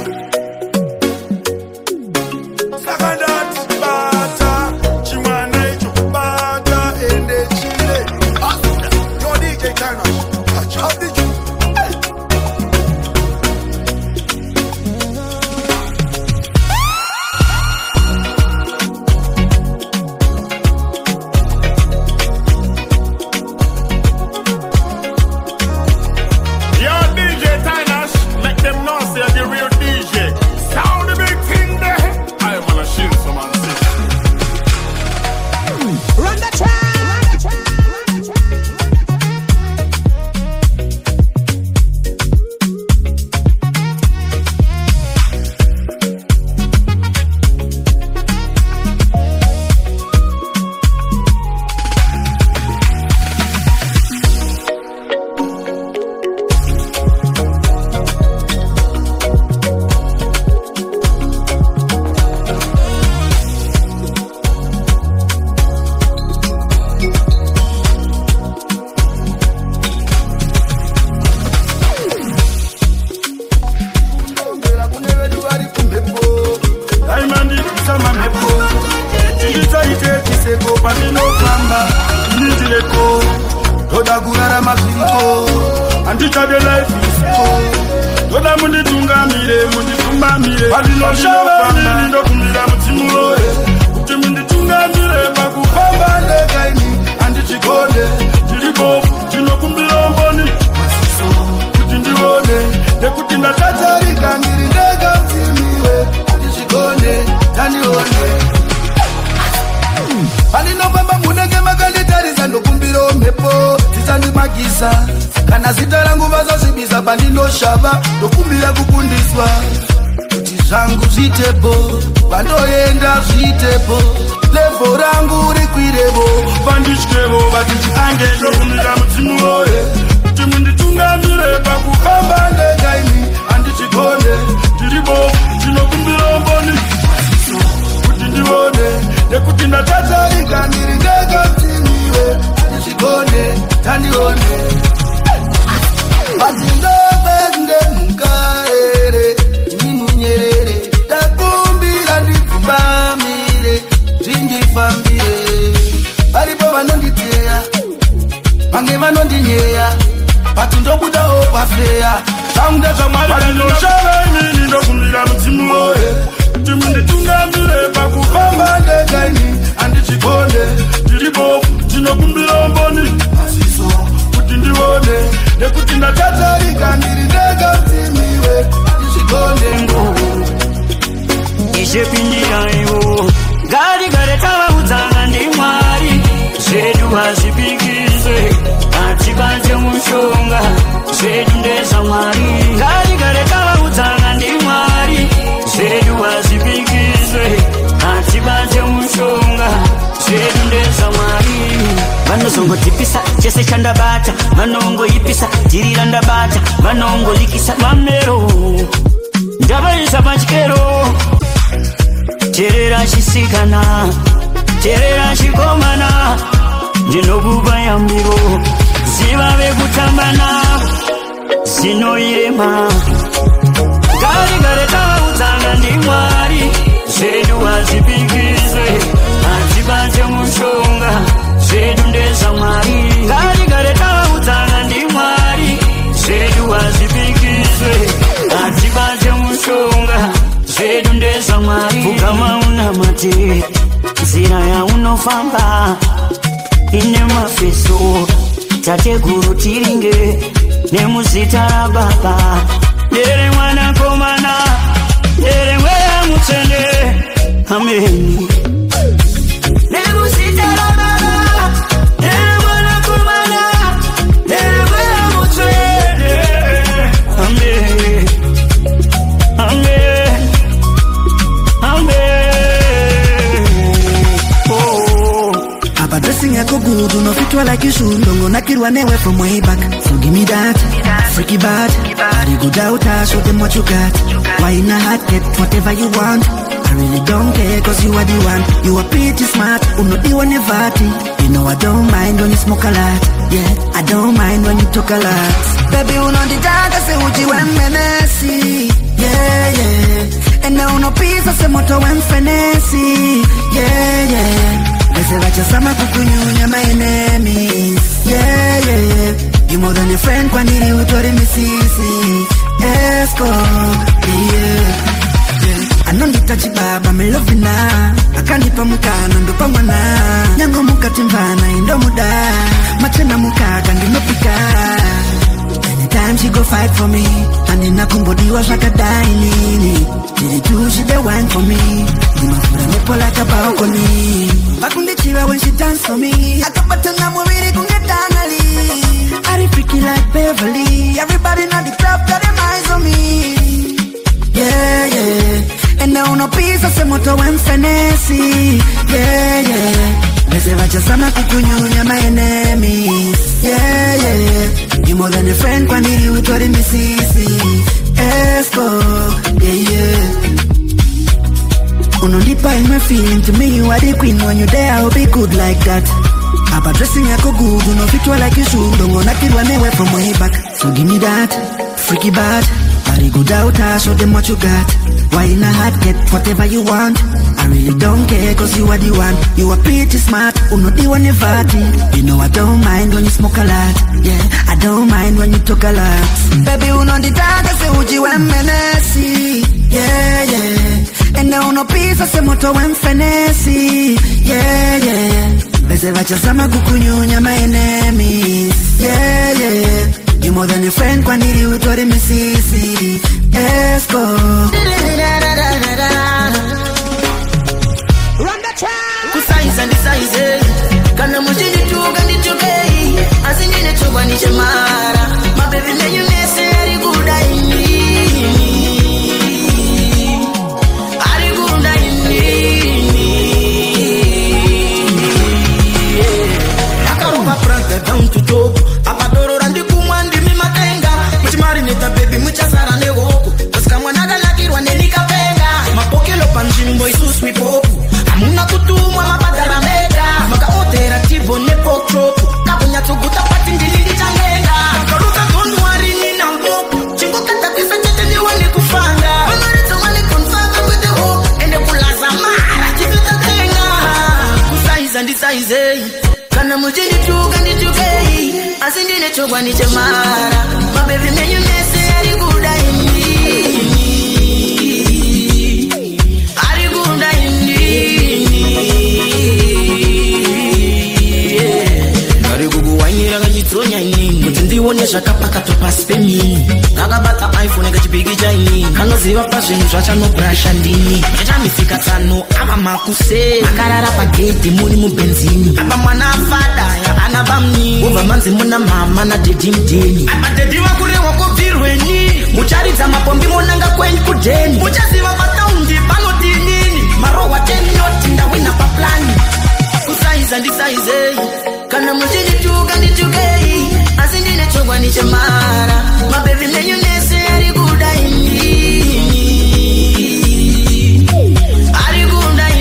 Kana zita nguva zazibisa bandino shaba dokumbira kukundiswa kuti zvangu zvitepo vandoenda zvitepo levo rangu rikwirebo vandishtevo vatiti ange dokumbira mudzimu woye kuti munditungamire pakufamba ndegaini handichigone ndiribo ndinokumbira mboni kuti ndione nekuti ndatatarika ndiri ndega mtimiwe handichigone tandione Bazindobende mukarere Nimunyerere Takumbira ndikubamire Tindifambire Baripo vanonditeya Mange vanondinyeya Batu ndobuda opafeya Taunda zamari Vandoshave ndokumbira mudzimu woye Timunditungamire pakufamba ndegaini Andichigone Tiribo Tinokumbira mboni Asiso Kuti ndione Nekuti ndatatarika ndiri ndega mtimiwe Ndishigone Ishepindira iwo Gari gare tavahudzana ndi Mwari Zvedu hazvipikize Atibanze mushonga Zvedu ndeza Mwari Gari gare tavahudzana ndi Mwari Zvedu hazvipikize Atibanze mushonga Zvedu ndeza Mwari Vanozongotipisa chese chandabata vanongoipisa tirira ndabata vanongolikisa mamero ndavaisa pachikero terera chisikana terera chikomana ndinokupa yambiro ziva vekutambana zinoirema gari gare tavaudzana ndi Mwari zvedu hazvipikize hatibanze mushonga zvedu ndeza Mwari gari gare tavaudzana ndi Mwari zvedu hazvipikize hatibanze mushonga zvedu ndeza Mwari kugama unamate nzira yaunofamba ine mafeso tateguru tiringe nemuzita rababa dere mwana komana dere mweya mutsende ameni nemuzita rababa dere mwana komana dere mweya mutsende ameni amen amen oh Apa dressing yako good unofitwa like you should Dongo nakirwa newe from way back So give me that freaky bad Body good out show them what you got Why in a hot get whatever you want I really don't care cause you are the one You are pretty smart Unoti one vati You know I don't mind when you smoke a lot Yeah, I don't mind when you talk a lot Baby unonditaka se uji wemmenesi Yeah, yeah moto wemfenesi. Yeah, yeah. Bese vachasama kukunyunya my enemies. Yeah, yeah. You more than a friend kwa nini utori misisi. Esco, yeah. Anondita chibaba me love na akanipa mukana ndo pamwana nyango mukatimvana indo muda machena mukaka ndinopika. Anytime she go fight for me and inakumbodiwa shakadai nini did do she the wine for me nimafura nepo like a balcony bakundichiwa when she dance for me akapata na mwiri kungetangali I freaky like Beverly everybody know the club got their eyes on me. Yeah, yeah. And now no peace of moto wemfenesi. Yeah, yeah. Bese vachasama kukunyunya my enemies. Yeah, yeah. You more than a friend kwa nini utori misisi. Esco, yeah, yeah. Unondipa in my feeling to me you are the queen. When you there I'll be good like that. Apa dressing yako good, unofitwa like you should. Don't wanna kill one away from way back. So give me that, freaky bad. Body good out, show them what you got. Why in a heart get whatever you want? I really don't care cause you are the one. You are pretty smart, uno the one you party. You know I don't mind when you smoke a lot. Yeah, I don't mind when you talk a lot. Baby uno the dog, say uji wemmenesi. Yeah, yeah. And now no peace, I say moto wemfenesi. Yeah, yeah. Bese vachasama kukunyunya my enemies. Yeah, yeah. You more than a friend kwa nili utori misisi. Esco. Run the track. Kusaiza ndisaize kana mujini tuga nditugei asingine chugwa nishemara my baby man you necessary good I need ari good I need akarupa pranta down to top apadoro randi kumwandi mimatenga muchimarineta baby muchasara nehoku asikamwanaga lakirwa nenikapenga mapokelo panjimbo isuswi popu amuna kutumwa mabadara mega makaotera tibo nepotropu kabunyatsuguta pati ndilindichangenga karuka tonwari nina mbopu chingokata pisa chete niwane kufanga honorito wani confanga with the hope ende kulaza mara chivitatenga kusaiza ndisaizei kana mujini tuga nditugei asindine chogwa nichemara my baby man you necessary good I need ari good I need ari gugu wanyira gachitonya ini kuti ndionesha kapaka topasipeni nakabata iPhone gachipigi chaini kanoziva pazvinhu zvachanobrasha ndini chachamifika tsano ava makuse makarara pagedhi muri mubenzini apa mwana afada anaba mni ubva manzi muna mama nadedhi mdeni apa dedhi vakurewa kubvirweni mucharidza mapombi monanga kwenyu kudheni muchaziva pataundi panodinini marohwa tenoti ndawina paplani kusaiza ndisaizei kana muchini tuga nditugei asi ndine chogwa nichemara my baby man you necessary good I need ari good I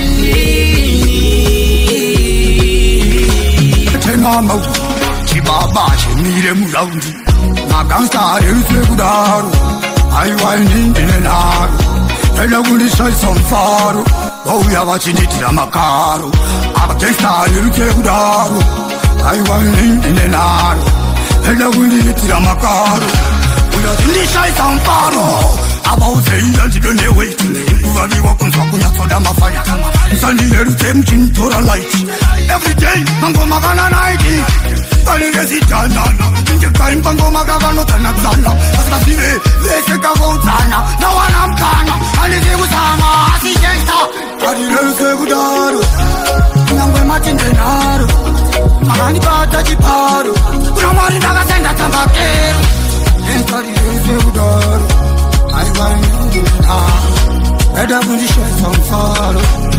need tenama chibaba chimire mulaundi magangsta aruse kudaro aiwaini ndinenaro ela kundishaisa mfaro wauya vachinditira makaro abagangsta aruse kudaro aiwaini ndinenaro ela kunditira makaro uyazindishaisa mfaro abauzeila ndidoneweti kuvaviwa kunzwa kunyatsoda mafaya msandiherutse mchinitora light everyday mangoma kana naiti vanengezidhanana ndingekaimba kavanodzanatsana asikazive vese kavaudzana nawana mkana andizikusama asijesta adireruse kudaro nyangwe matendenaro makandibata chiparo kuna mwari ndakasenda tambakero enkadireruse kudaro aivainaa eda kundishesa mfaro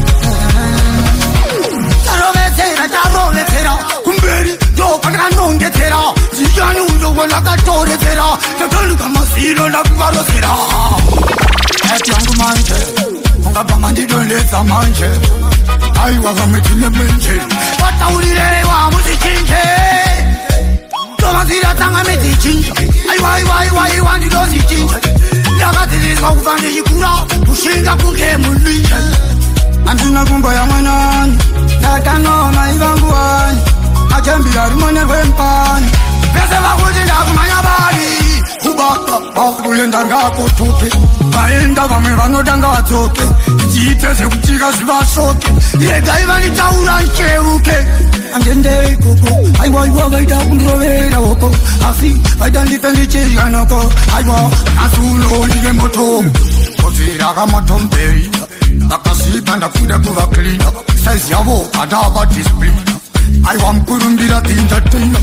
tarovetsera tarovetsera kumberi ndokwandakandongetsera ziyani undowonakatoretsera takanduka masiro ndakuvarosera eti yangu manje ungabhanga ndidondedza manje aiwa vametine menje vataulirerewa muzichinje tovazira tanga medzichinja aiwaiwaiwaiwa ndidozichinja ndakadzidziswa kuva ndichikura kushinga kunge mulike andina kumba ya mwanani takanoma ivangu wani achembi arimone rwempani pese vakuti ndakumanya bani kubaka vakulenda ngako tupe vaenda vamwe vanodanga vatsoke tiite zvekutika zvivasoke rega ivanitaura ncheuke andendei koko aiwaiwa vaita kundirovera woko asi vaita ndipe ndichiryanoko aiwa nasunonike motomo kozvirakamotomberi vakasipa ndakuda kuvaklina saizi yavo atavadisplina aiwa mukurumbira tindateina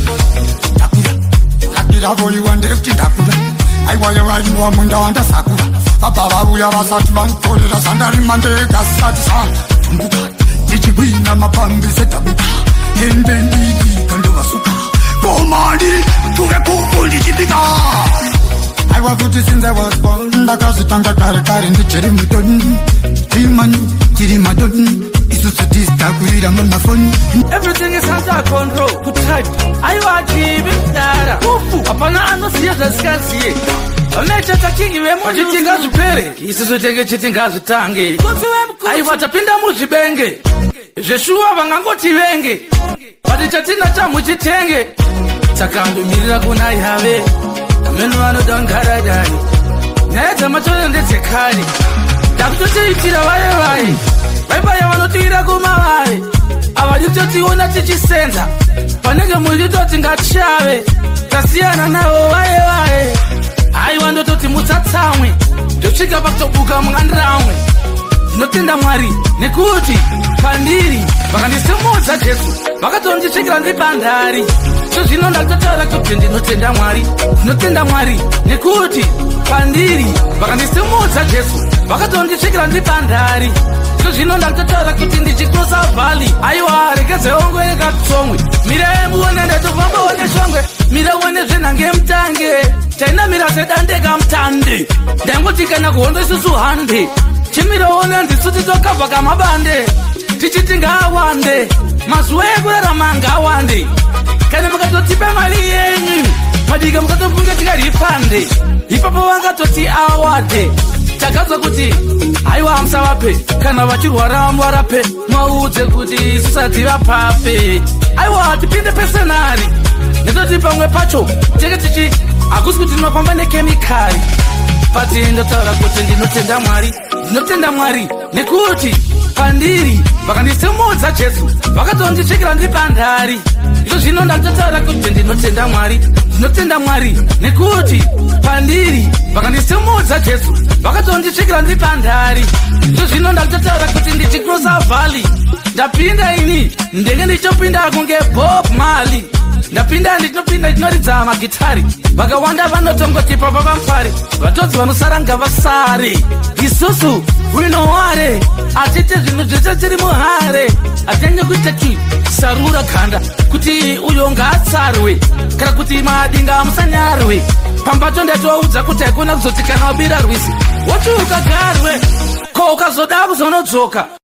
lakiravoiwa ndekuti ndakura aiwa yevaiwa munda wandasakura vabva vavuya vasati vantorera zandarima ndegasati satumbuka tichibwina mapambi setabuka ende ndidika ndovasuka komandi tuve kuku ndichibika aiwa kuti since I was born ndakazitanga kare kare ndichiri mutoni timani tiri madoni isusu tistakurira mumafoni. Everything is under control. Good type. Aiwa chibi dara kufu apana anosiya zasikansiye amecha takingi wemo chitinga zvipere isusu tenge chitinga zvitange aiwa tapinda muzvibenge zveshuwa vangangoti venge pati chatina chamuchitenge takandomirira kuna yave ameno vanodangaradai nyaya dzamatore ndedzekare takutotiitira vaye vaye vaibaya vanotiira kumavaye avaditotiona tichisenza panenge muchitoti ngatichave tasiyana navo vaye vaye aiwa ndototi mutsatsamwe ndosvika pakutobuka mungandiramwe ndinotenda Mwari nekuti pandiri vakandisimudza Jesu vakatondisvikira ndiri pandari zvino ndatotaura kuti ndinotenda Mwari ndinotenda Mwari nekuti pandiri vakandisimudza Jesu vakatondisvikira ndiri pandari zvino ndatotaura kuti ndichikrosa vhali aiwa rekedzeongwe rekatsomwe mirei muone ndatofamba one shongwe mira one zvenhange mutange tainamira sedandeka mutande ndangoti kana kuhondo isusu hande chimiraone ndisuti tokabva kamabande tichiti ngaawande mazuva ekurarama ngaawande kana mukatotipe mari yenyu madika mukatofunga tikaripande ipapo vangatoti awade takadza kuti aiwa musavape kana vachirwara muvarape mwaudze kuti isisati vapape aiwa tipinde pesenari ndetoti pamwe pacho tenge tichi hakusi kuti tinofamba nekemikari pati ndotaura kuti ndinotenda Mwari ndinotenda Mwari nekuti pandiri vakandisimudza Jesu vakatondisvikira ndiri pandari izvo zvino ndatotaura kuti ndinotenda Mwari ndinotenda Mwari nekuti pandiri vakandisimudza Jesu vakatondisvikira ndiri pandari izvo zvino ndatotaura kuti ndichikrosa vhali ndapinda ini ndenge ndichopinda kunge Bob Marley ndapinda ndinopinda ndinoridza magitari vakawanda vanotongoti papa vamfari vatodzi vanosara ngavasare isusu winoware atite zvinhu zvese tiri muhare atenge kuiteki sarura ganda kuti uyo ngaatsarwe kana kuti madinga musanyarwe pambato ndatoudza kuti haikona kuzoti kana wabira rwisi woti ukagarwe ko ukazoda kuzonodzoka